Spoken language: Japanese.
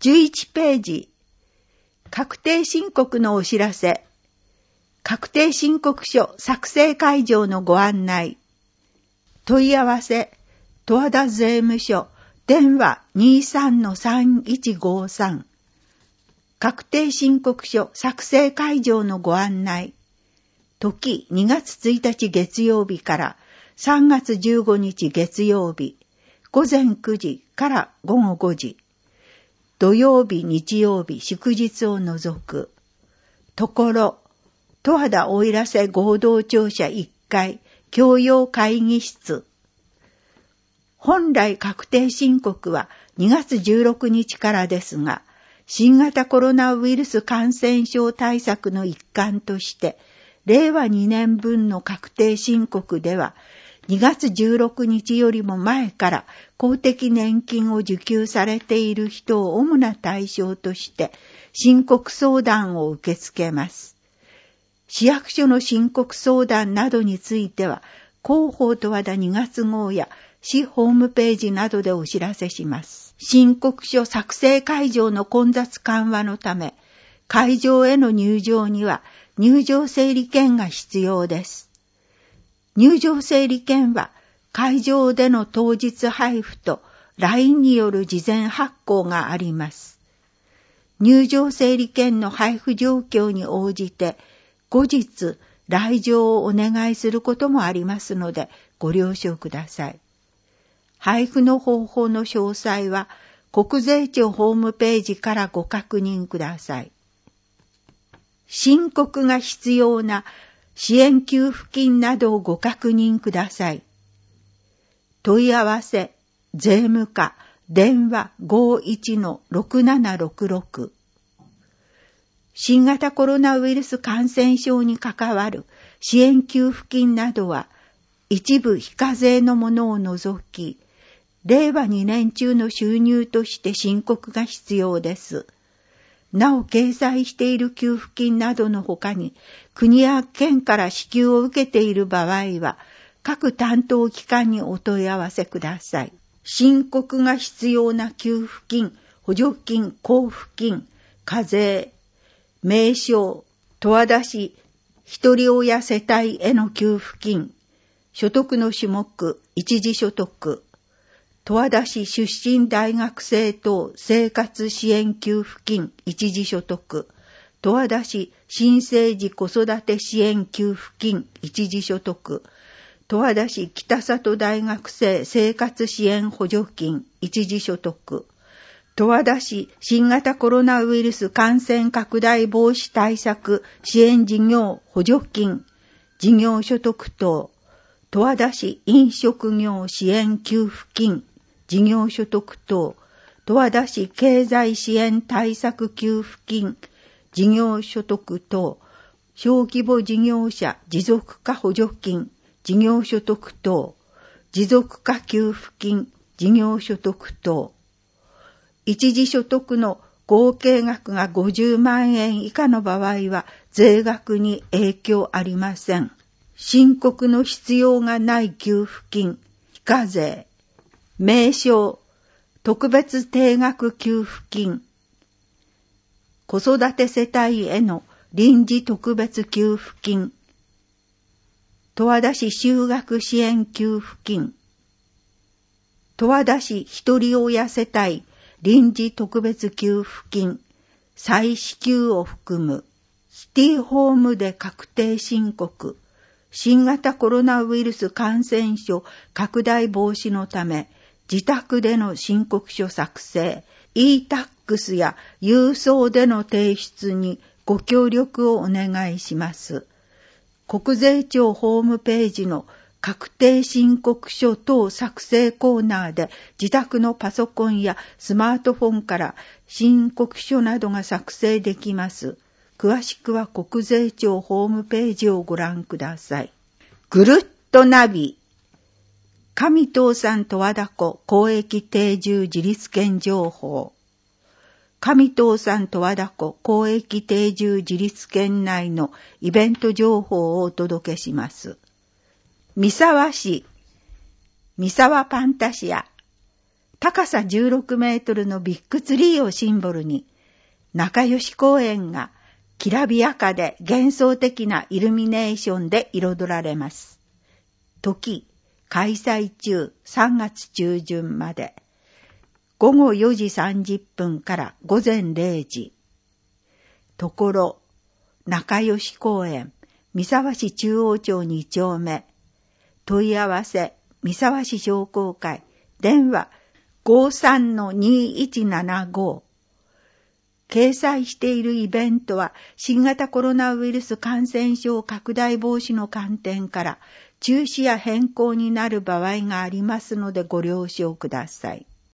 11ページ。確定申告のお知らせ。確定申告書作成会場のご案内。問い合わせ、十和田税務署、電話 23-3153。確定申告書作成会場のご案内。時2月1日月曜日から3月15日月曜日、午前9時から午後5時。土曜日、日曜日、祝日を除く。ところ、十和田奥入瀬合同庁舎1階、教養会議室。本来確定申告は2月16日からですが、新型コロナウイルス感染症対策の一環として、令和2年分の確定申告では、2月16日よりも前から公的年金を受給されている人を主な対象として申告相談を受け付けます。市役所の申告相談などについては、広報十和田2月号や市ホームページなどでお知らせします。申告書作成会場の混雑緩和のため、会場への入場には入場整理券が必要です。入場整理券は会場での当日配布と LINE による事前発行があります。入場整理券の配布状況に応じて後日来場をお願いすることもありますのでご了承ください。配布の方法の詳細は国税庁ホームページからご確認ください。申告が必要な支援給付金などをご確認ください。問い合わせ、税務課、電話 51-6766。新型コロナウイルス感染症に関わる支援給付金などは、一部非課税のものを除き、令和2年中の収入として申告が必要です。なお掲載している給付金などのほかに、国や県から支給を受けている場合は、各担当機関にお問い合わせください。申告が必要な給付金、補助金、交付金、課税、名称、十和田市一人親世帯への給付金、所得の種目、一時所得、十和田市出身大学生等生活支援給付金一時所得、十和田市新生児子育て支援給付金一時所得、十和田市北里大学生生活支援補助金一時所得、十和田市新型コロナウイルス感染拡大防止対策支援事業補助金事業所得等、十和田市飲食業支援給付金事業所得等、十和田市経済支援対策給付金、事業所得等、小規模事業者持続化補助金、事業所得等、持続化給付金、事業所得等、一時所得の合計額が50万円以下の場合は税額に影響ありません。申告の必要がない給付金、非課税、名称、特別定額給付金、子育て世帯への臨時特別給付金、十和田市就学支援給付金、十和田市一人親世帯臨時特別給付金、再支給を含む、シティホームで確定申告、新型コロナウイルス感染症拡大防止のため、自宅での申告書作成、e-tax や郵送での提出にご協力をお願いします。国税庁ホームページの確定申告書等作成コーナーで自宅のパソコンやスマートフォンから申告書などが作成できます。詳しくは国税庁ホームページをご覧ください。ぐるっとナビ。上東山十和田湖公益定住自立権情報。上東山十和田湖公益定住自立権内のイベント情報をお届けします。三沢市、三沢パンタシア、 高さ16メートルのビッグツリーをシンボルに、仲良し公園がきらびやかで幻想的なイルミネーションで彩られます。時、開催中3月中旬まで。午後4時30分から午前0時。ところ、仲良し公園、三沢市中央町2丁目。問い合わせ、三沢市商工会、電話 53-2175。掲載しているイベントは新型コロナウイルス感染症拡大防止の観点から中止や変更になる場合がありますのでご了承ください。